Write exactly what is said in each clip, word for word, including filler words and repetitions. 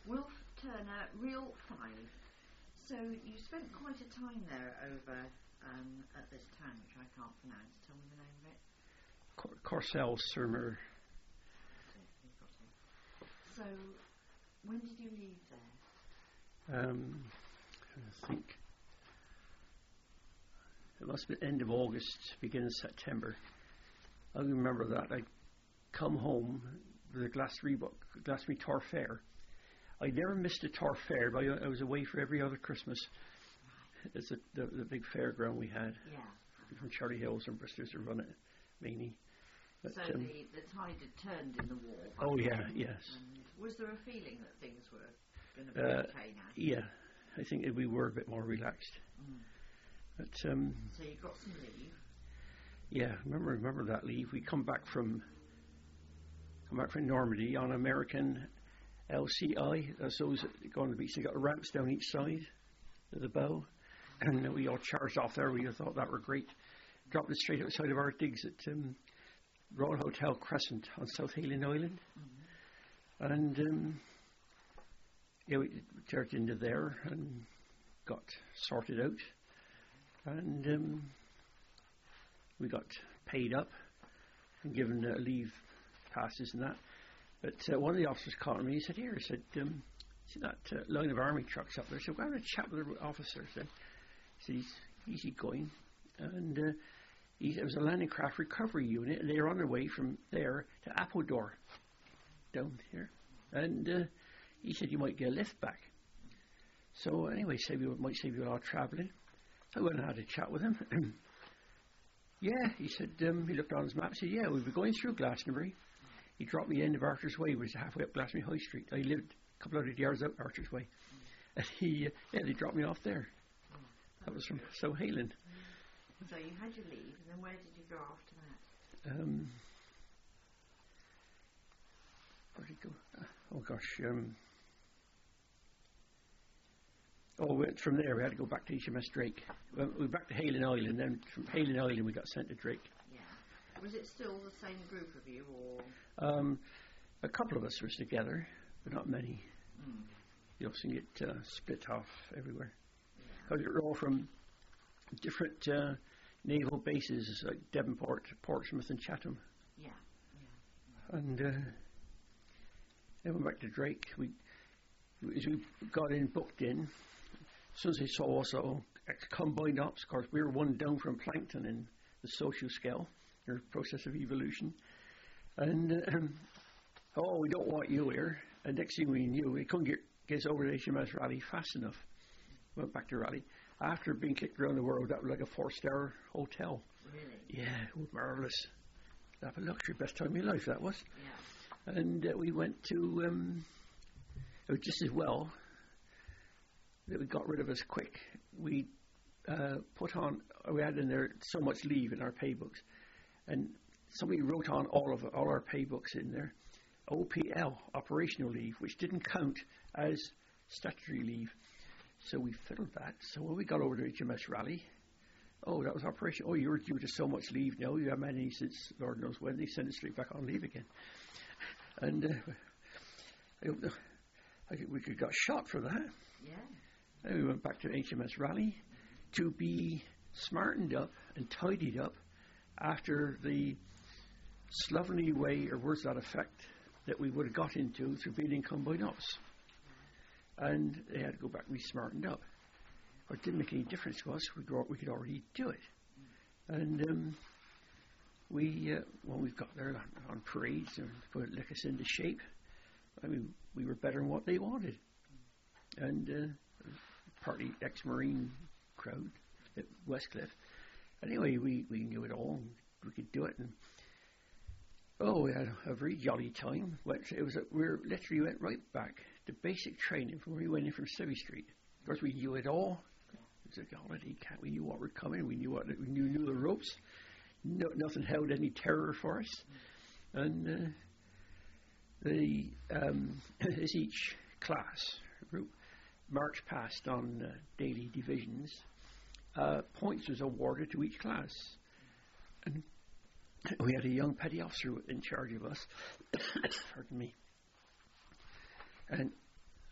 Wilf Turner, Real Five. So you spent quite a time there over um, at this town, which I can't pronounce. Tell me the name of it. Cor- Corcel-sur-Mer. So when did you leave there? Um, I think it must have been end of August, beginning of September. I remember that. I come home with a Glastonbury book, Glastonbury Tor Fair. I never missed a Tor Fair, but I, I was away for every other Christmas. It's a, the, the big fairground we had. Yeah. From Charlie Hills and Bristol to run it, mainly. But, so um, the, the tide had turned in the war. Oh yeah, yes. And was there a feeling that things were going to be uh, okay now? Yeah, I think that we were a bit more relaxed. Mm. But um, so you got some leave. Yeah, remember remember that leave. We come back from come back from Normandy on American L C I. That's those go on the beach. They got ramps down each side of the bow, and we all charged off there. We thought that were great. Dropped it straight outside of our digs at um, Royal Hotel Crescent on South Hayling Island, mm-hmm. and um, yeah, we charged into there and got sorted out, and um, we got paid up and given uh, leave passes and that. But uh, one of the officers called me. He said, "Here," he said, um, "see that uh, line of army trucks up there?" So we're going to chat with the officer. He said, "He's easy going," and uh, he, it was a landing craft recovery unit, and they were on their way from there to Appledore, down here. And uh, he said, "You might get a lift back." So anyway, save you might save you a lot of travelling. So I went and had a chat with him. Yeah, he said. Um, he looked on his map. He said, "Yeah, we'll be going through Glastonbury." He dropped me end of Archer's Way, which was halfway up Glastonbury High Street. I lived a couple of hundred yards out Archer's Way. And he, uh, yeah, they dropped me off there. Oh, that was from South Hayling. So you had your leave, and then where did you go after that? Um, where did he go? Uh, oh gosh. Um, oh, we went from there. We had to go back to H M S Drake. We went back to Hayling Island, then from Hayling Island we got sent to Drake. Was it still the same group of you, or? Um, a couple of us was together, but not many. Mm. You often get uh, split off everywhere. Because yeah. They're all from different uh, naval bases, like Devonport, Portsmouth, and Chatham. Yeah. yeah. And uh, then we went back to Drake. We, as we got in, booked in. As soon as they saw us, all combined ops. Of course, we were one down from Plankton in the social scale. Your process of evolution, and um, oh, we don't want you here. And next thing we knew, we couldn't get, get us over to H M S Raleigh fast enough. Went back to Raleigh after being kicked around the world. That was like a four-star hotel. Really? Yeah, it was marvelous. That was a luxury, best time of my life. That was. Yeah. And uh, we went to. Um, it was just as well that we got rid of us quick. We uh, put on. We had in there so much leave in our pay books. And somebody wrote on all of all our pay books in there, O P L, operational leave, which didn't count as statutory leave. So we fiddled that. So when we got over to H M S Raleigh, oh, that was operation. Oh, you're due to so much leave now. You haven't had any since Lord knows when. They sent us straight back on leave again. And uh, I, I think we could got shot for that. Yeah. And we went back to H M S Raleigh to be smartened up and tidied up after the slovenly way, or words to that effect, that we would have got into through being in combined ops. And they had to go back and be smartened up. But it didn't make any difference to us. We, we could already do it. And um, we, uh, when we got there on, on parades and put lick us into shape, I mean, we were better than what they wanted. And uh, partly ex-Marine crowd at Westcliff. Anyway, we, we knew it all. We could do it, and oh, we had a very jolly time. Went, it was a, we were, literally went right back to basic training from where we went in from Civvy Street. Of course, we knew it all. It was a holiday camp. We knew what were coming. We knew what we knew, knew the ropes. No, nothing held any terror for us. And uh, the um, as each class group marched past on uh, daily divisions. Uh, points was awarded to each class. And we had a young petty officer in charge of us. Pardon me. And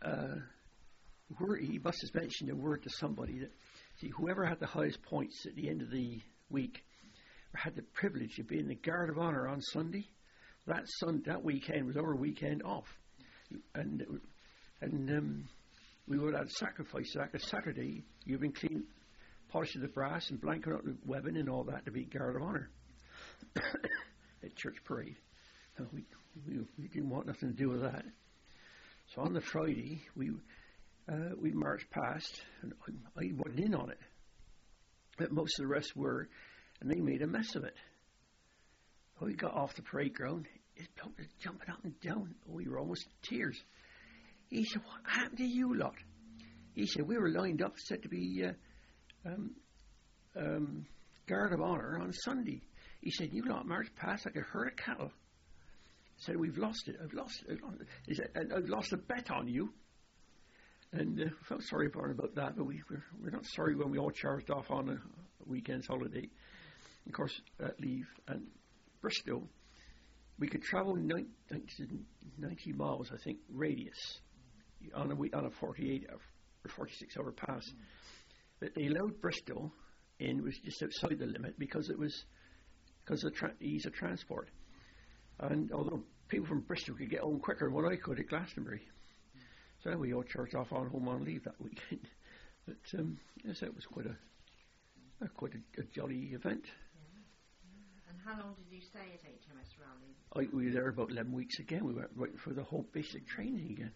uh, word, he must have mentioned a word to somebody that, see, whoever had the highest points at the end of the week had the privilege of being the guard of honor on Sunday. That sun, that weekend was our weekend off, and and um, we would have sacrificed like a Saturday. You've been clean, polishing the brass and blanking up the webbing and all that to be guard of honor at church parade. No, we, we we didn't want nothing to do with that. So on the Friday we uh, we marched past, and I, I wasn't in on it, but most of the rest were, and they made a mess of it. We got off the parade ground. His bloke was jumping up and down. We were almost in tears. He said, "What happened to you lot?" He said, "We were lined up, said to be uh, um, um, guard of honor on Sunday." He said, "You lot marched past like a herd of cattle." He said, "We've lost it. I've lost it." He said, "And I've lost a bet on you." And uh, felt sorry for him about that, but we were, we're not sorry when we all charged off on a weekend's holiday. Of course, at leave and Bristol, we could travel ninety, ninety miles, I think, radius on a week, on a forty-eight or forty-six hour pass. Mm. But they allowed Bristol in, was just outside the limit because it was because of the tra- ease of transport. And although people from Bristol could get home quicker than what I could at Glastonbury, mm. so we all charged off on home on leave that weekend. But um, yes, it was quite a, a quite a, a jolly event. How long did you stay at H M S Raleigh? I, we were there about eleven weeks again. We went right for the whole basic training again.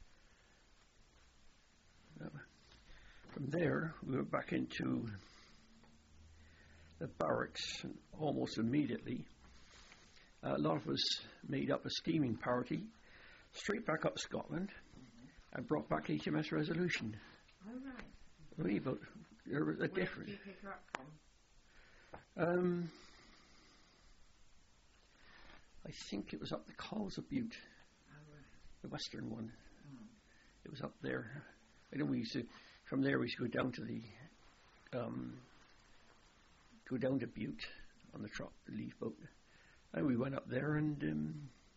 Mm. Uh, from there, we went back into the barracks, and almost immediately, uh, a lot of us made up a steaming party, straight back up Scotland, mm-hmm. and brought back H M S Resolution. Oh, right. Really, but there was a Where difference. Did you pick her up from? Um... I think it was up the Calls of Butte, oh, right. the western one. Mm. It was up there. I know we used to, from there we used to go down to the, um, go down to Butte on the, tro- the leaf boat. And we went up there and um,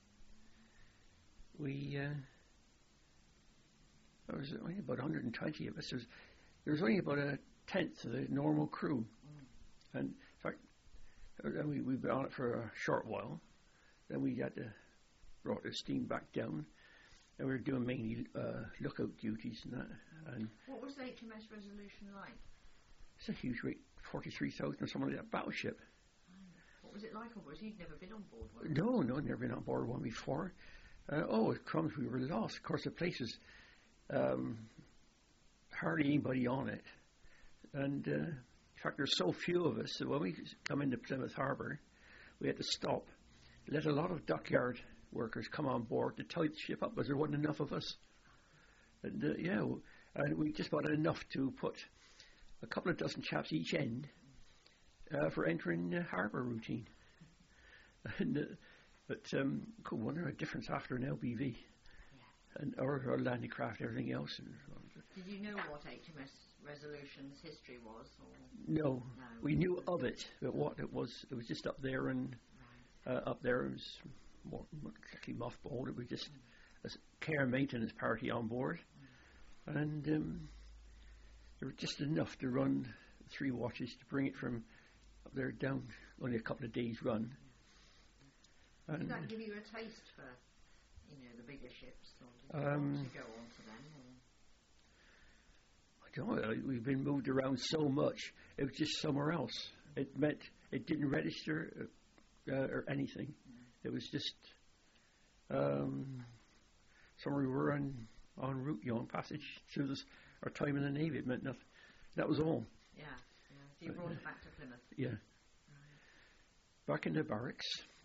we, uh, there was only about one hundred twenty of us. There was, there was only about a tenth of the normal crew. Mm. And in fact, and we, we've been on it for a short while. Then we had to brought the steam back down, and we were doing mainly uh, lookout duties and that. And what was the H M S Resolution like? It's a huge rate, forty-three thousand or something like that battleship. What was it like on board? You'd never been on board one? No, no, never been on board one before. Uh, oh, crumbs, we were lost. Of course, the place was um, hardly anybody on it, and uh, in fact, there's so few of us that when we come into Plymouth Harbour, we had to stop. Let a lot of dockyard workers come on board to tie the ship up because there wasn't enough of us. And uh, yeah, and we just wanted enough to put a couple of dozen chaps each end uh, for entering the harbour routine. And, uh, but um, could wonder a difference after an L B V, yeah. and or, or landing craft, everything else. And, did you know what H M S Resolution's history was? Or? No, no, we knew of it, but what it was, it was just up there and. Uh, up there, it was more, more exactly mothballed. It was just a care and maintenance party on board, mm. and um, there was just enough to run three watches to bring it from up there down. Only a couple of days run. Did and that give you a taste for, you know, the bigger ships, or did you um, want to go on to them? Or? I don't know. We've been moved around so much. It was just somewhere else. It meant it didn't register. Uh, Uh, or anything. Mm. It was just um, somewhere we were on, on route, you know, on passage through this, our time in the Navy. It meant nothing. That was all. Yeah, yeah. So you brought uh, it back to Plymouth? Yeah. Right. Back in the barracks.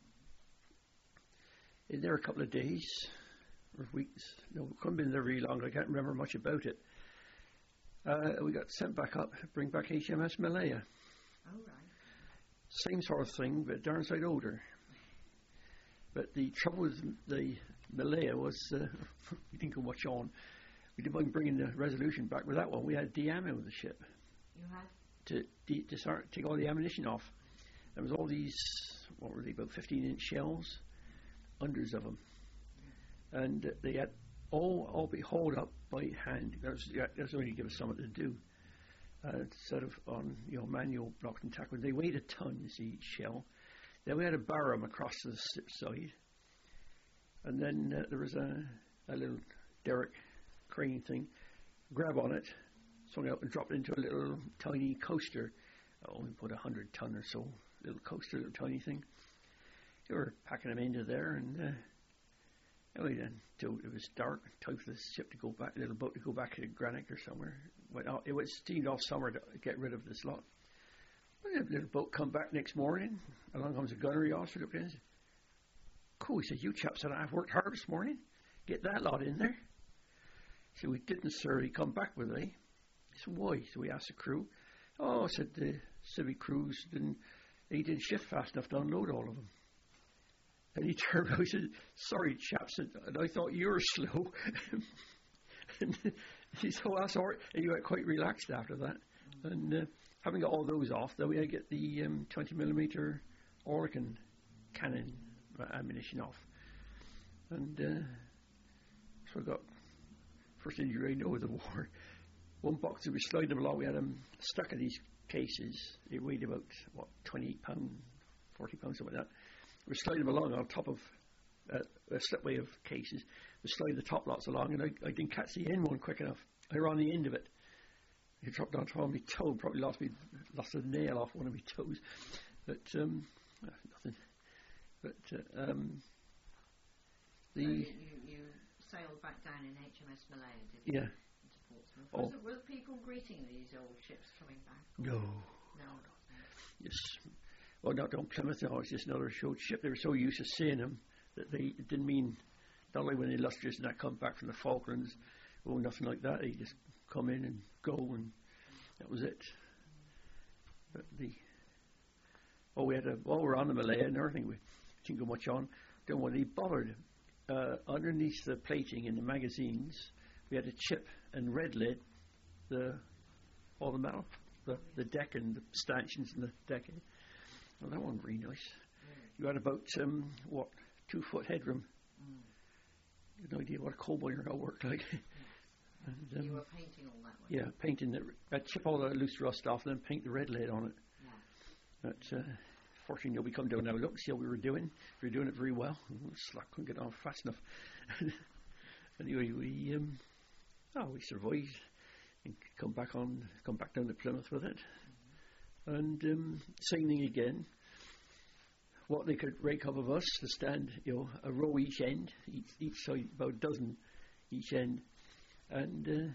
In there a couple of days or weeks. No, we couldn't have been there very long. I can't remember much about it. Uh, we got sent back up, bring back H M S Malaya. Oh, right. Same sort of thing, but darn sight older. But the trouble with the Malaya was uh, we didn't go much on. We didn't mind bringing the Resolution back with that one. We had de-ammo the ship. You had? To, de- to start take all the ammunition off. There was all these, what were they, about fifteen inch shells, hundreds of them. And uh, they had all all be hauled up by hand. That's that's only give us something to do. Uh, instead of on you know manual blocks and tackle, they weighed a ton. You see each shell. Then we had to barrow them across the ship side, and then uh, there was a a little derrick crane thing. Grab on it, swung out and dropped it into a little tiny coaster. Only put a hundred ton or so. Little coaster, little tiny thing. They were packing them into there, and uh, anyway, then till it was dark, time for the ship to go back, little boat to go back to Greenock or somewhere. Went out, it was steamed off somewhere to get rid of this lot. Well, the little boat come back next morning. Along comes a gunnery officer. Looked at it and said, "Cool," he said, "you chaps said I've worked hard this morning. Get that lot in there." So we didn't, sir. He come back with it. He said, "Why?" So we asked the crew. "Oh," said the civic crews didn't. They didn't shift fast enough to unload all of them. And he turned around and said, "Sorry, chaps, and I thought you were slow." And he said, "Oh, that's all right." And he got quite relaxed after that. Mm-hmm. And uh, having got all those off, then we had to get the um, twenty millimeter Oerlikon cannon ammunition off. And uh, so I got first injury I know of the war. One box, we slide them along. We had them stuck in these cases. They weighed about, what, twenty-eight pounds, forty pounds, something like that. We slide them along on top of uh, a slipway of cases. We slide the top lots along, and I, I didn't catch the end one quick enough. I ran the end of it. It dropped down on my toe, probably lost me, lost a nail off one of my toes. But, um, nothing. But, uh, um, the... So you, you sailed back down in H M S Malaya, did you? Yeah. Was oh. it, were people greeting these old ships coming back? No. No. Yes. Well, not on Plymouth. No, it's just another short ship. They were so used to seeing them that they it didn't mean not only when the illustrious and that come back from the Falklands, or nothing like that. They just come in and go, and that was it. But the oh, we had a while we were on the Malaya and everything. We didn't go much on. Don't want to be bothered. Uh, underneath the plating in the magazines, we had a chip and red lead the all the metal, the, the deck and the stanchions and the decking. Well, that one very nice. Mm. You had about um, what two foot headroom. Mm. You had no idea what a coal boiler worked like. and, um, you were painting all that way. Yeah, painting the. I'd chip all the loose rust off and then paint the red lead on it. Yeah. But uh, fortunately, nobody come down now. Look, see how we were doing. We were doing it very well. Slack couldn't get on fast enough. Anyway, we. Um, Oh, we survived and come back on, come back down to Plymouth with it. Mm-hmm. And um, same thing again. What they could rake up of us to stand, you know, a row each end, each, each side, about a dozen each end. And uh,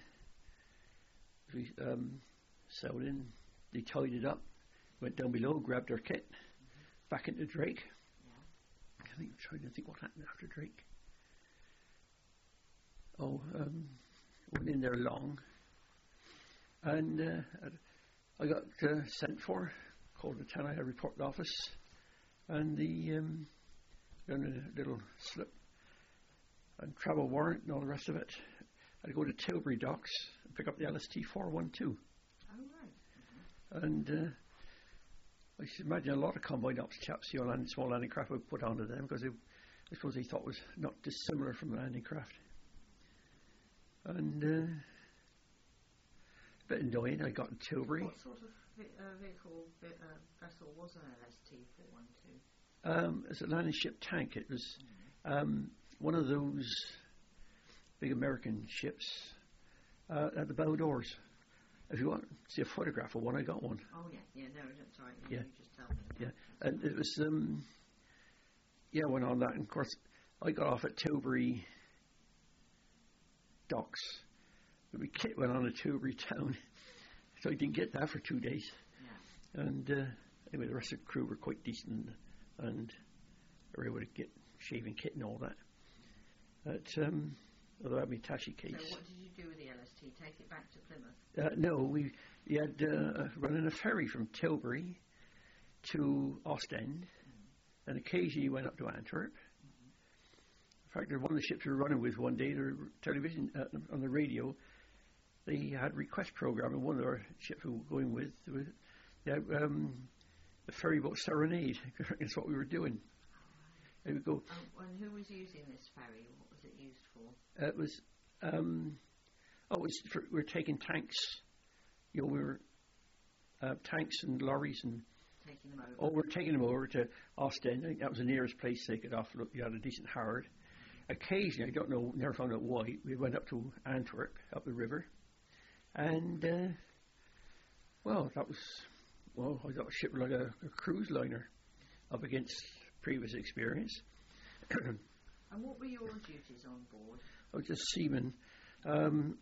we um, sailed in, they tied it up, went down below, grabbed our kit, mm-hmm. back into Drake. Yeah. I think I'm trying to think what happened after Drake. Oh, um... went in there long, and uh, I got uh, sent for, called the town, I had a report office, and the um, done a little slip and travel warrant and all the rest of it. I'd go to Tilbury docks and pick up the L S T four one two. Oh, right. Mm-hmm. And uh, I should imagine a lot of combined ops chaps, you know, land, small landing craft would put onto them because they, I suppose they thought it was not dissimilar from a landing craft. And uh, a bit annoying, I got in Tilbury. What sort of vi- uh, vehicle, vi- uh, vessel was an L S T four one two? Um, it's a landing ship tank. It was mm. um, one of those big American ships uh, at the bow doors. If you want to see a photograph of one, I got one. Oh, yeah, yeah, no, that's right. Yeah, yeah. You just tell me. Yeah, and it was, um, yeah, I went on that. And of course, I got off at Tilbury docks. My kit went on to Tilbury town, so I didn't get that for two days. Yeah. And uh, anyway, the rest of the crew were quite decent, and they were able to get shaving kit and all that. But um, although I had my tashi case. So what did you do with the L S T? Take it back to Plymouth? Uh, no, we, we had uh, running a ferry from Tilbury to Ostend, mm-hmm. and occasionally went up to Antwerp. In fact, one of the ships we were running with one day, the television uh, on the radio, they had request program, and one of our ships we were going with, they had, um, the ferry boat serenade. That's what we were doing. They would go. Um, and who was using this ferry? What was it used for? Uh, it was. Um, oh, it was for, we were taking tanks. You know, we were uh, tanks and lorries and. Taking them over. Oh, we were taking them over to Ostend. I think that was the nearest place they could offload. You had a decent hard. Occasionally, I don't know, never found out why, we went up to Antwerp, up the river, and uh, well, that was well, I got a ship like a, a cruise liner, up against previous experience. And what were your duties on board? I was just seaman, um,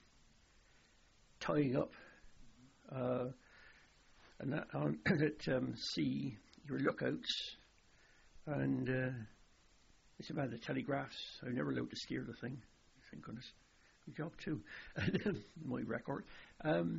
tying up. Uh, And that on at um, sea, your lookouts, and uh, it's about the telegraphs. I never allowed to steer the thing. Thank goodness. Good job too. My record. Um,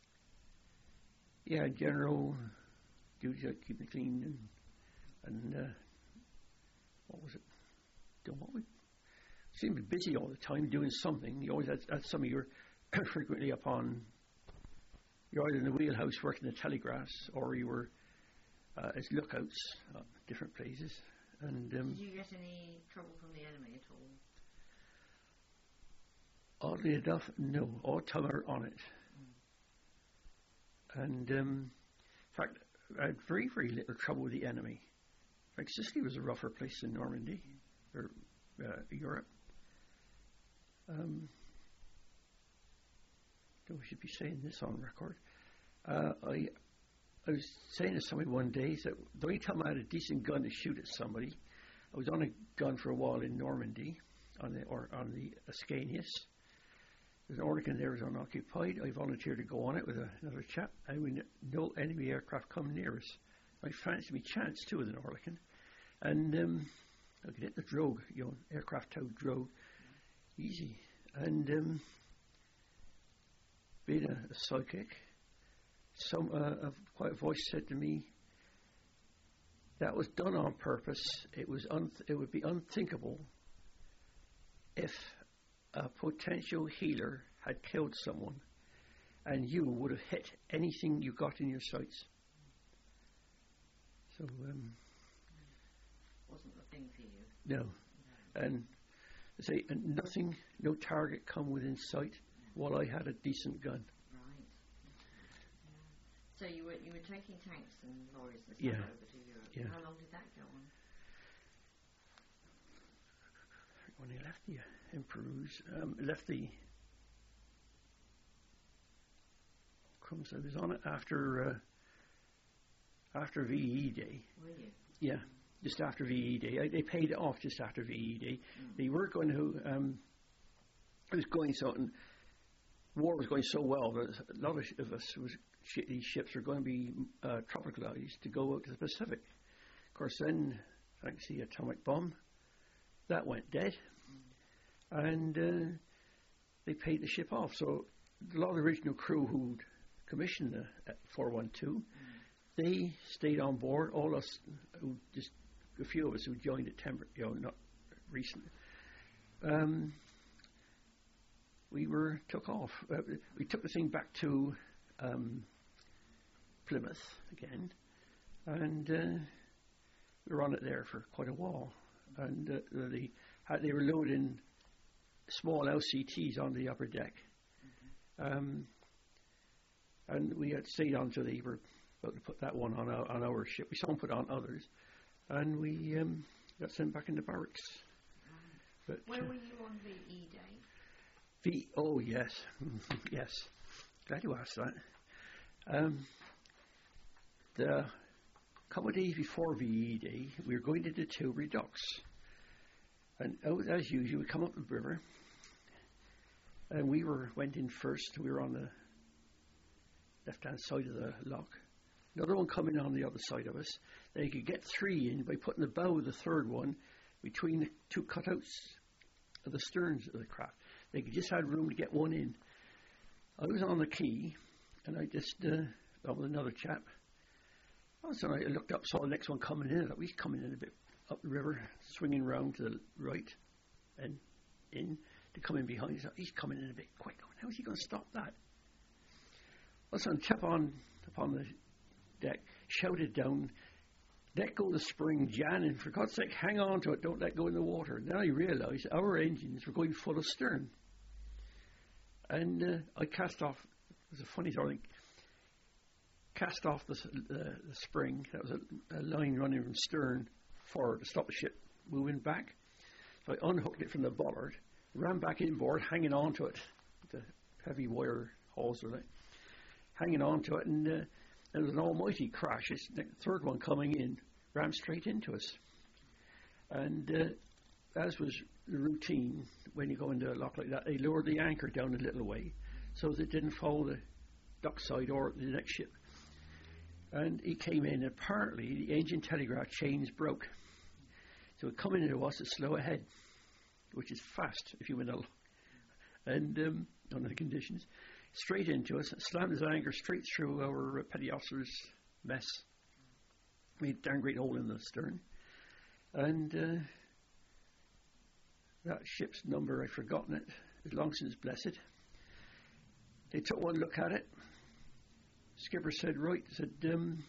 yeah, general duty like keeping it clean and and uh, what was it? Doing what we seemed to be busy all the time doing something. You always had, had some of your frequently upon. You're either in the wheelhouse working the telegraphs, or you were uh, as lookouts at different places. And um, did you get any trouble from the enemy at all? Oddly enough, no. All the time we were on it. Mm. And um, in fact, I had very, very little trouble with the enemy. In fact, Sicily was a rougher place than Normandy or uh, Europe. Um, we should be saying this on record. Uh, I I was saying to somebody one day that the only time I had a decent gun to shoot at somebody, I was on a gun for a while in Normandy, on the or on the Ascanius. There's an Oerlikon there was unoccupied. I volunteered to go on it with a, another chap, and we n- no enemy aircraft come near us. I fancied me chance too with an Oerlikon, and um, I could hit the drogue, you know, aircraft towed drogue, easy, and. Um, Being a, a psychic, some uh, a quiet voice said to me, "That was done on purpose. It was un- it would be unthinkable if a potential healer had killed someone, and you would have hit anything you got in your sights." So, um, wasn't the thing for you? No, no. And I say, and nothing, no target come within sight. While I had a decent gun. Right. Yeah. So you were you were taking tanks and lorries and stuff yeah. over to Europe. Yeah. How long did that go on? When I left the Emperor's, um, left the crumbs. I was on it after uh, after V E Day. Were you? Yeah, just after V E Day. I, they paid it off just after V E Day. Mm. They were going to. Um, it was going so. And, war was going so well that a lot of, sh- of us was sh- these ships were going to be uh, tropicalized to go out to the Pacific. Of course, then thanks to the atomic bomb, that went dead, mm. and uh, they paid the ship off. So a lot of the original crew who'd commissioned the four one two, mm. they stayed on board. All us, who just a few of us who joined at Temper, you know, not recently. Um, We were took off. Uh, we took the thing back to um, Plymouth again, and uh, we were on it there for quite a while. And uh, they had, they were loading small L C Ts on the upper deck, mm-hmm. um, and we had stayed on till they were about to put that one on our, on our ship. We saw them put on others, and we um, got sent back into barracks. Right. But, Where uh, were you on V E Day? V, oh yes, yes. Glad you asked that. Um, the couple of days before V E Day, we were going to the Tilbury docks, and out as usual, we come up the river, and we were went in first. We were on the left-hand side of the lock. Another one coming on the other side of us. They could get three in by putting the bow of the third one between the two cutouts of the sterns of the craft. They just had room to get one in. I was on the quay, and I just, uh, with another chap. All of a sudden I looked up, saw the next one coming in. I thought, he's coming in a bit up the river, swinging round to the right, and in to come in behind. So he's coming in a bit quick. How is he going to stop that? All of a sudden, chap on upon the deck shouted down, let go of the spring, Jan, and for God's sake, hang on to it. Don't let go in the water. And then I realised our engines were going full astern. And uh, I cast off, it was a funny sort of thing, cast off the, uh, the spring. That was a, a line running from stern forward to stop the ship moving back. So I unhooked it from the bollard, ran back inboard, hanging on to it. The heavy wire hawser, like, hanging on to it, and uh, there was an almighty crash. It's the third one coming in, ran straight into us. And uh, as was the routine, when you go into a lock like that, they lowered the anchor down a little way so that it didn't follow the dock side or the next ship. And he came in, and apparently the engine telegraph chains broke. So it coming into us is slow ahead, which is fast if you win a lock. And um, under the conditions, straight into us, slammed his anchor straight through our uh, petty officer's mess. Made a darn great hole in the stern. And uh, that ship's number, I've forgotten it, is long since blessed. They took one look at it. Skipper said, right, said, um,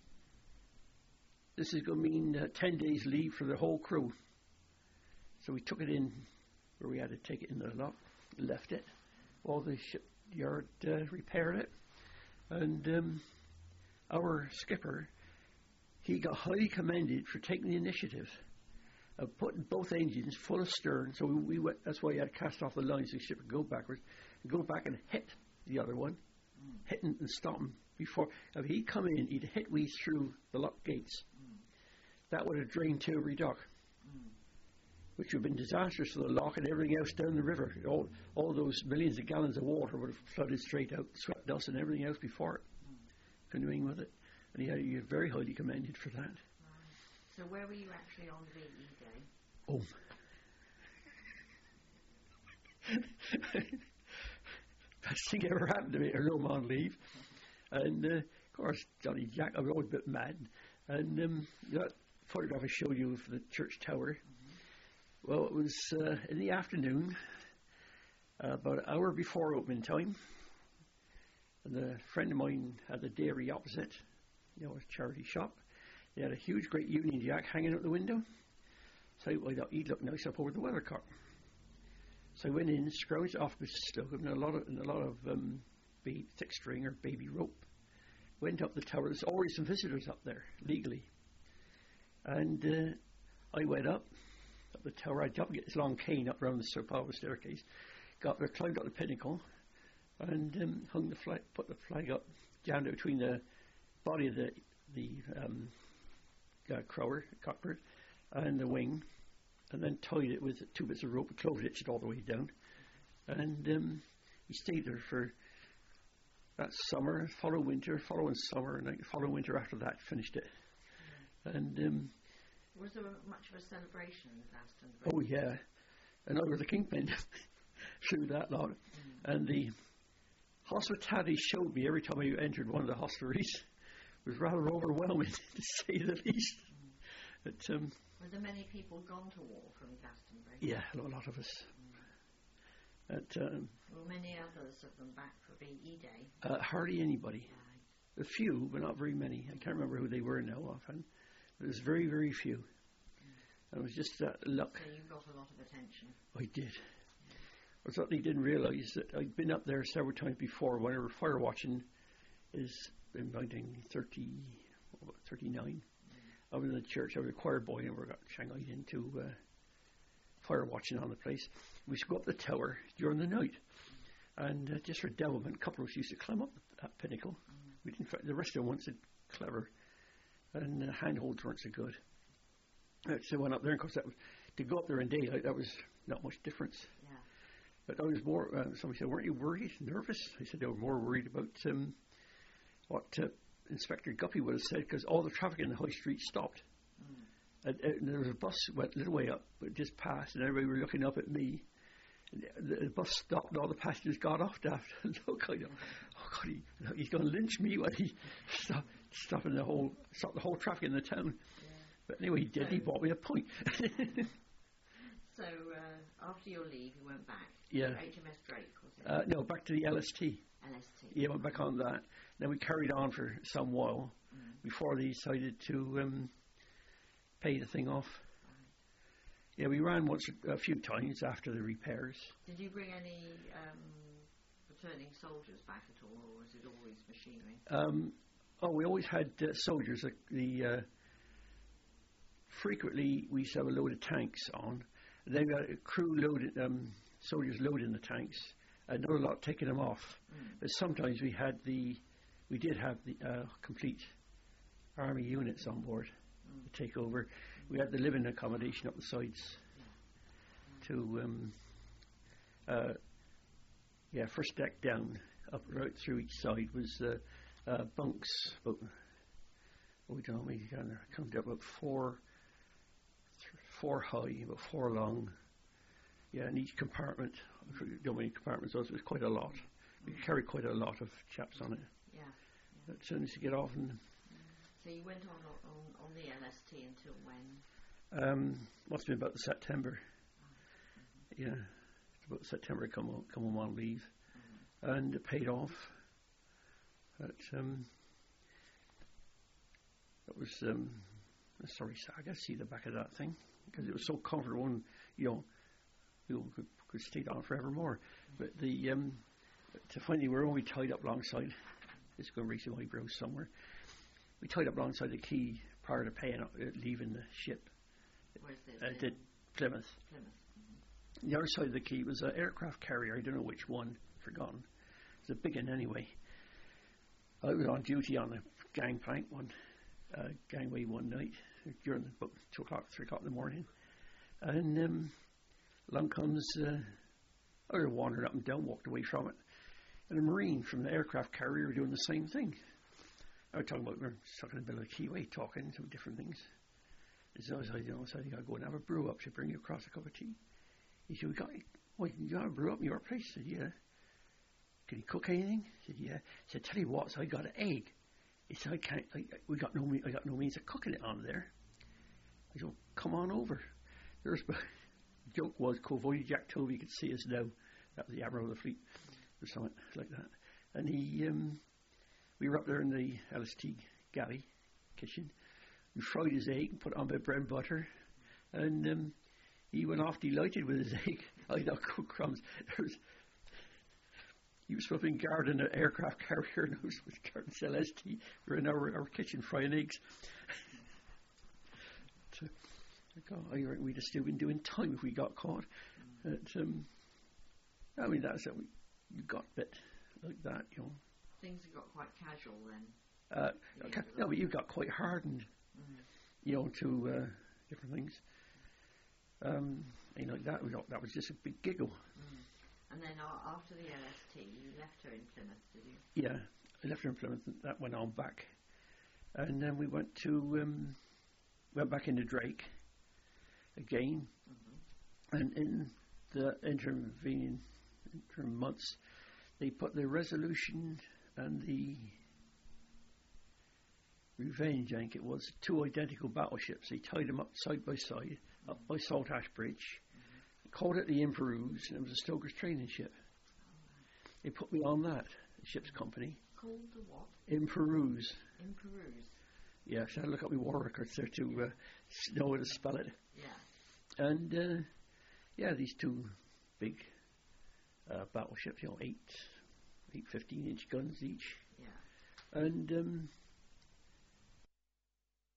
this is going to mean uh, ten days leave for the whole crew. So we took it in where we had to take it in the lock, left it, while the shipyard uh, repaired it. And um, our skipper, he got highly commended for taking the initiative of putting both engines full astern. So we, we went, that's why he had to cast off the lines so the ship would go backwards, and go back and hit the other one, mm. hitting and stopping before. If he'd come in, he'd hit we through the lock gates. Mm. That would have drained Tilbury Dock, mm. which would have been disastrous for the lock and everything else down the river. All all those millions of gallons of water would have flooded straight out, swept us and everything else before it, mm. canoeing with it. And he had you very highly commended for that. Right. So where were you actually on V E Day? Oh. Best thing ever happened to me, a room on leave. And uh, of course, Johnny Jack, I was always a bit mad. And um, that photograph I showed you for the church tower. Mm-hmm. Well, it was uh, in the afternoon, uh, about an hour before opening time. And a friend of mine had the dairy opposite, you know, a charity shop. They had a huge, great Union Jack hanging out the window. So I thought he'd look nice up over the weathercock. So I went in, scrounged off Missus Slocum, and a lot of, and a lot of um, baby, thick string or baby rope. Went up the tower. There's already some visitors up there, legally. And uh, I went up, up the tower. I got to get this long cane up around the Sopava staircase. Got there, climbed up the pinnacle, and um, hung the flag, put the flag up, jammed it between the body of the, the um, uh, crower, cockbird, and the wing, and then tied it with two bits of rope, clove hitched it all the way down. And um, we stayed there for that summer, follow winter, following summer, and then follow winter after that, finished it. And um, was there much of a celebration in Glastonbury? Oh yeah, and I was the kingpin through that lot. Mm. And the hospitality showed me every time I entered one of the hostelries was rather overwhelming, to say the least. Mm. But, um, were there many people gone to war from Glastonbury? Yeah, a lot of us. Mm. But, um, were many others of them back for V E Day? Uh, hardly anybody. Right. A few, but not very many. I can't remember who they were now offhand. It was very, very few. Mm. It was just uh, luck. So you got a lot of attention. I did. I certainly didn't realise that I'd been up there several times before. Whenever fire watching is in nineteen thirty, thirty-nine. Mm. I was in the church. I was a choir boy, and we got shanghaied into uh, fire watching on the place. We used to go up the tower during the night, mm. and uh, just for devilment, a couple of us used to climb up that pinnacle. Mm. We didn't. The rest of them weren't so clever, and uh, handholds weren't so good. Uh, so I went up there, and of course, that was, to go up there in daylight, that was not much difference. Yeah. But I was more, uh, somebody said, weren't you worried, nervous? I said, they were more worried about um, what uh, Inspector Guppy would have said, because all the traffic in the high street stopped. Mm. And, and there was a bus went a little way up, but just passed, and everybody were looking up at me. And the, the bus stopped, and all the passengers got off to have to look. I know, oh God, he, he's going to lynch me when he stopped, stopping the whole, stopped the whole traffic in the town. Yeah. But anyway, he did. So, he bought me a point. So uh, after your leave, you went back. Yeah. H M S Drake, was it? Uh, no, back to the L S T. L S T. Yeah, went back on that. Then we carried on for some while mm. before they decided to um, pay the thing off. Right. Yeah, we ran once a few times after the repairs. Did you bring any um, returning soldiers back at all, or was it always machinery? Um, oh, we always had uh, soldiers. Uh, the uh, frequently we used to have a load of tanks on. They got a crew loaded, um, soldiers loading the tanks, and not a lot taking them off. Mm. But sometimes we had the, we did have the uh, complete army units on board Mm. to take over. Mm. We had the living accommodation up the sides Yeah. to, um, uh, yeah, first deck down, up right through each side was uh, uh, bunks. About, oh, we don't know, we counted up about four, th- four high, about four long. Yeah, and each compartment, I don't know how many compartments was, it was quite a lot. We Mm. carried quite a lot of chaps on it. Yeah. But as soon as you get off, and So you went on on, on the L S T until when? um, must have been about September. Mm-hmm. Yeah, it's about September. Come on, come on, on leave, Mm-hmm. and it paid off. But um, it was um, sorry, I got to see the back of that thing because it was so comfortable, and you know, you could, could stay down forevermore. But the um, to finally we're only tied up alongside. It's going to reach my eyebrows somewhere. We tied up alongside the quay prior to paying up, uh, leaving the ship. Where's this? Uh, in did Plymouth. Plymouth. Mm-hmm. The other side of the quay was an aircraft carrier. I don't know which one. Forgotten. It's a big one anyway. I was on duty on the gangplank one, uh, gangway one night during the, about two o'clock, three o'clock in the morning, and um, along comes. Uh, I was wandering up and down, walked away from it, and a marine from the aircraft carrier doing the same thing. I was talking about, we were stuck in the middle of the quayway talking some different things. So I said, you know, I said, you got to go and have a brew up. Should bring you across a cup of tea. He said, we got, well, you got a brew up in your place? I said, yeah. Can you cook anything? I said, yeah. He said, tell you what, so I got an egg. He said, I can't, I, we got no, I got no means of cooking it on there. I said, well, come on over. There's, the joke was, Covoy Jack Tovey could see us now. That was the Admiral of the Fleet, or something like that. And he, um, we were up there in the L S T galley kitchen. We fried his egg and put it on with bread and butter. And um, he went off delighted with his egg. I got cook crumbs. There was, he was flipping guard in an aircraft carrier, and I was guarding L S T. We were in our, our kitchen frying eggs. So, I got, I, we'd have still been doing time if we got caught. But, um, I mean, that's it. We, you got a bit like that, you know. Things have got quite casual then. Uh, Yeah, okay, no, but you got quite hardened, Mm. you know, to uh, different things. Um, you know, that was that was just a big giggle. Mm. And then uh, after the L S T, you left her in Plymouth, did you? Yeah, I left her in Plymouth. And that went on back, and then we went to um, went back into Drake again, Mm-hmm. and in the intervening interim months, they put the Resolution and the Revenge, I think it was, two identical battleships. They tied them up side by side, mm-hmm. up by Salt Ash Bridge, mm-hmm. called it the Imperouse, and it was a Stoker's training ship. Oh, right. They put me on that, the ship's company. Called the what? Imperouse. Imperouse. Yeah, so I had to look up my war records there to uh, know how to spell it. Yeah. And, uh, yeah, these two big uh, battleships, you know, eight, eight fifteen-inch guns each. Yeah. And, um,